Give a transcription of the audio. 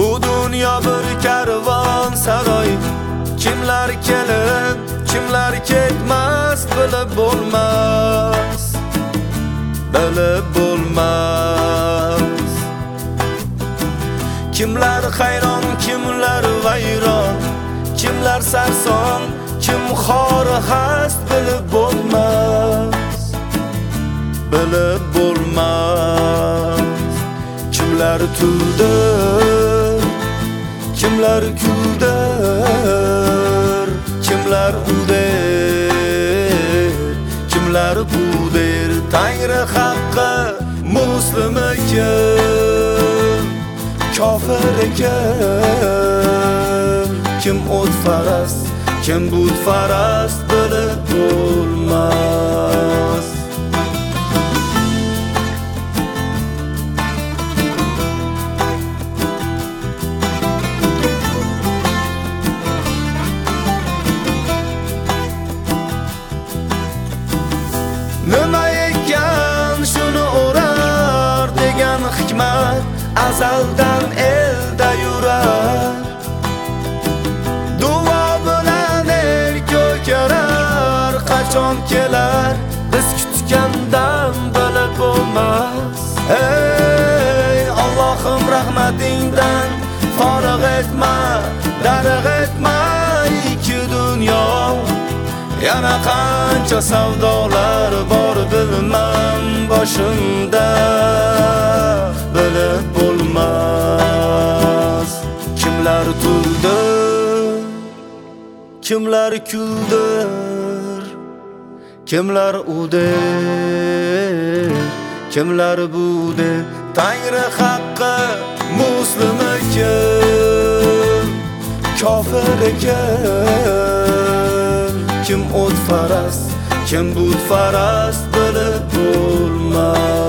Bu dünya bir karvon saroy, kimlar kelib, kimlar ketmas, bilib bo'lmas, bilib bo'lmas. Kimlar hayron, kimlar vayron, kimlar sarson, kim xori hast, bilib bo'lmas, bilib bo'lmas. Kimlar tuldir, kimlar kuldir, kimlar uder, kimlar buder. Tangri haqqi muslim ekan, kofir ekan. Kim o'tfarast, kim butfarast, bilib bo'lmas. Nima ekan shuni o'rar degan hikmat azaldan elda yurar. Duo bilan el ko'karar, qachon kelar biz kutgandan bilib bo'lmas. Ey Allohim, rahmatingdan forig' etma, darig' etma ikki dunyo. Yana qancha savdolar bor bilmam boshimda, bilib bo'lmas. Kimlar tuldir, kimlar kuldir, kimlar uder, kimlar buder. Tangri haqqi muslim ekan, kofir ekan. Kim o'tfarast, kim butfarast, bilib bo'lmas.